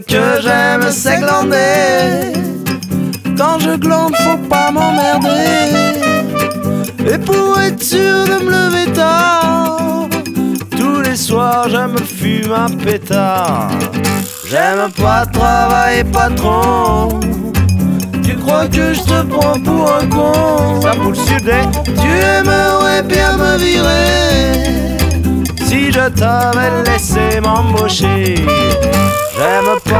Que j'aime c'est glander. Quand je glande faut pas m'emmerder. Et pour être sûr de me lever tard, tous les soirs je me fume un pétard. J'aime pas travailler patron. Tu crois que je te prends pour un con? Ça pour le sud, hein? Tu aimerais bien me virer Si je t'avais laissé m'embaucher. J'aime pas